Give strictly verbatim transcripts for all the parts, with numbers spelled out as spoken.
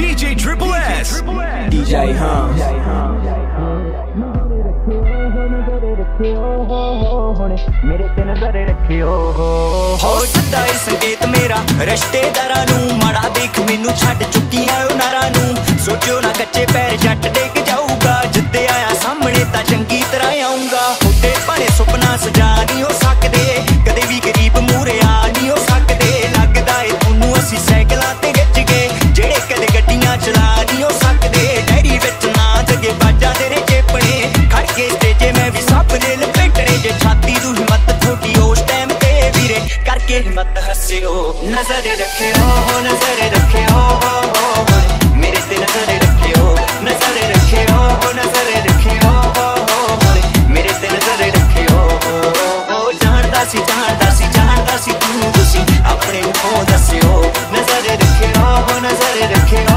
D J Triple S D J Hum मेरे ते नजर रखियो हो सदा ही संकेत मेरा रिश्तेदारां नू माड़ा देख मैनू छड्ड चुकी है ओ नारां नू सोचो ना कच्चे पैर जट डेग जाऊगा जिद्दे आया सामने तां चंगी तरह आऊंगा खुदे भाणे सुपना सजा नहीं हो सकदे कदे भी गरीब मूरे आ नहीं हो सकदे लगदा ए तुहानू असीं साइकलां ते खिच के जेड़े कदे गड्डियां चला नहीं हो सकदे डैरी विच ना जगे बाजा तेरे चेपणे खड़ के स्टेजे मैं भी सपने लपेटने जे छाती तू हिम्मत थोड़ी उस टाइम ते वीरे करके हिम्मत हस्सियो नजर रखियो नजर रखियो मेरे ते नजर रखियो नजर रखियो नजर रखियो मेरे ते नजर रखियो जानदा सी जानदा सी जानदा सी तू तुसी अपने को दस्सियो नजर रखियो नजर रखियो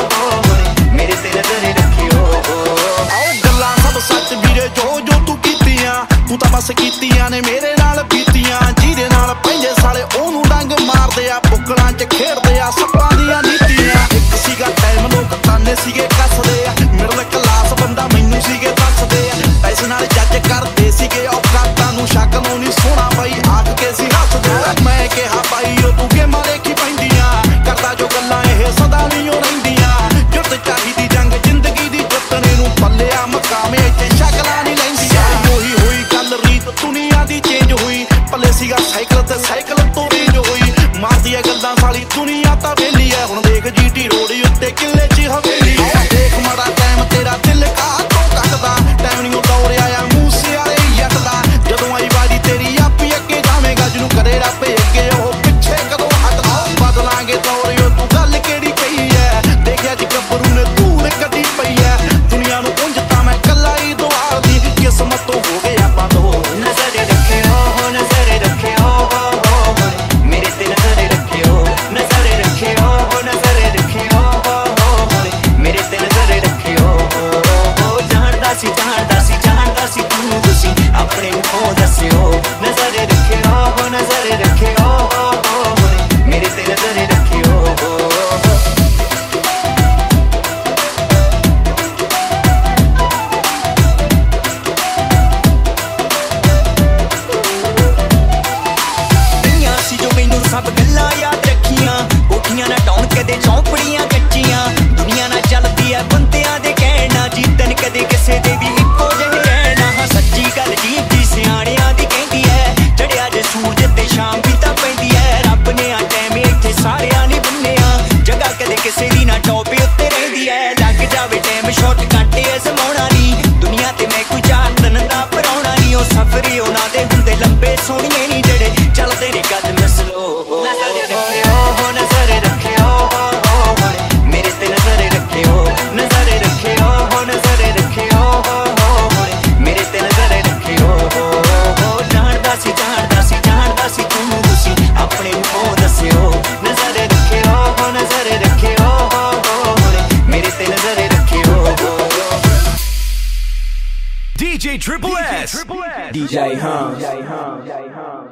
मेरे ते नजर रखियो गल्लां सब सच वीरे जो जो तू कीतियां तू तां बस कीतियां ने मेरे नाल बीतियां ਜਿਹਦੇ ਨਾਲ ਪੈਂਦੇ ਸਾਲੇ ਉਹਨੂੰ ਡੰਗ ਮਾਰਦੇ ਆ ਬੁੱਕਲਾਂ 'ਚ ਖੇਡਦੇ ਆ ਸੱਪਾਂ ਦੀਆਂ ਨੀਤੀਆਂ ਇੱਕ ਸੀਗਾ ਟਾਈਮ ਲੋਕ ਤਾਨੇ ਸੀਗੇ ਕੱਸਦੇ ਆ ਮਿਡਲ ਕਲਾਸ ਬੰਦਾ ਮੈਨੂੰ ਸੀਗੇ ਦੱਸਦੇ ਆ ਪੈਸੇ ਨਾਲ ਜੱਜ ਕਰਦੇ ਸੀਗੇ ਔਕਾਤਾਂ ਨੂੰ ਸ਼ਕਲ ਨੂੰ ਨਹੀਂ ਸੋਹਣਾ ਬਾਈ ਆਖ ਕੇ ਸੀ ਹੱਸਦੇ ਮੈਂ ਕਿਹਾ ਬਾਈ ਉਹ ਤੂੰ ਗੇਮਾਂ ਦੇਖੀ ਪੈਂਦੀਆਂ ਕਰਦਾ ਜੋ ਗੱਲਾਂ ਇਹ ਸਦਾ ਨਹੀਂ ਉਹ ਰਹਿੰਦੀਆਂ ਜੁੱਤ ਚਾਹੀਦੀ ਜੰਗ ਜ਼ਿੰਦਗੀ ਦੀ ਜਿੱਤਣੇ ਨੂੰ ਪੱਲਿਆ ਮਕਾਮੇ ਇੱਥੇ ਸ਼ਕਲਾਂ ਨਹੀਂ ਲੈਂਦੀਆਂ ਉਹੀ ਹੋਈ ਗੱਲ ਰੀਤ ਦੁਨੀਆ ਦੀ ਚੇਂਜ ਹੋਈ ਪੱਲੇ ਸੀਗਾ ਸਾਈਕਲ ਤੇ ਸਾਈਕਲ ਤੋਂ ਰੇਂਜ ਹੋਈ ਮਾਰਦੀ ਆ ਗੱਲਾਂ ਸਾਲੀ ਦੁਨੀਆ ਤਾਂ ਵੇਲੀ ਐ ਹੁਣ ਦੇਖ ਜੀਟੀ ਰੋਡ ਉੱਤੇ ਕਿੱਲੇ 'ਚ ਹਵੇਲੀ ਦੇਖ ਮਾੜਾ ਟਾਈਮ ਤੇਰਾ ਦਿਲ ਕਾਹ ਤੋਂ ਕੱਟਦਾ ਟਾਈਮ ਨਹੀਂ ਦੌੜਿਆ ਆ ਮੂਸੇ ਵਾਲੇ ਜੱਟ ਦਾ ਜਦੋਂ ਆਈ ਵਾਰੀ ਤੇਰੀ ਆਪੀ ਅੱਗੇ ਜਾਵੇਂਗਾ ਜਿਹਨੂੰ ਕਰੇ ਰੱਬ ਅੱਗੇ ਉਹ ਪਿੱਛੇ ਕਦੋਂ ਹਟਦਾ ਬਦਲਾਂਗੇ ਦੌੜਿਓ ਤੂੰ ਗੱਲ ਕਿਹੜੀ ਕਹੀ ਐ ਦੇਖਿਆ ਜੀ ਗੱਭਰੂ ਨੇ ਧੂੜ ਕੱਢੀ ਪਈ ਐ ਦੁਨੀਆ ਨੂੰ ਪੁੰਜ ਤਾਂ ਮੈਂ ਕੱਲਾ ਹੀ ਦੁਆਰ ਦੀ ਕਿਸਮਤ ਤੋਂ ਹੋ ਗਿਆ ਆਪਾਂ ਤੋਂ नजर रखियो नजर रखियो मेरे ते नजर रखियो नजर रखियो नजर रखियो मेरे ते नजर रखियो जानदा सी जानदा सी जानदा सी तू तुसी अपने को दस्सियो नजर रखियो नजर रखियो मेरे ते नजर रखियो सब गल्लां याद रखियां कोठियां ना टाउन कदे चौपड़ियां कच्चियां दुनिया ना चलदी है बंदियां दे कहना जीतन कदे किसे दे भी इक्को जिहे रहना हां सच्ची गल जीत दी सियाणियां दी कहंदी है चढ़िया जे सूरज ते शाम भी तां पैंदी है रब ने आ टाइम इत्थे सारियां नहीं बन्निया जगह कदे किसे दी ना टॉप उत्ते रहिंदी है लग जावे टाइम शॉर्ट काटे अजमाउणा नहीं दुनिया ते मैं कोई चार दिन दा पराउणा नहीं ओ सफर ही उन्हां दे हुंदे लंबे सोहणिए नहीं जेड़े चलदे ने कदम स्लो नजर रखियो नजर रखियो मेरे ते नजर रखियो नजर रखियो नजर रखियो मेरे ते नजर रखियो जानदा सी जानदा सी जानदा सी तू तुसी अपने को दस्सियो नजर रखियो नजर रखियो मेरे ते नजर रखियो D J Triple S D J Hum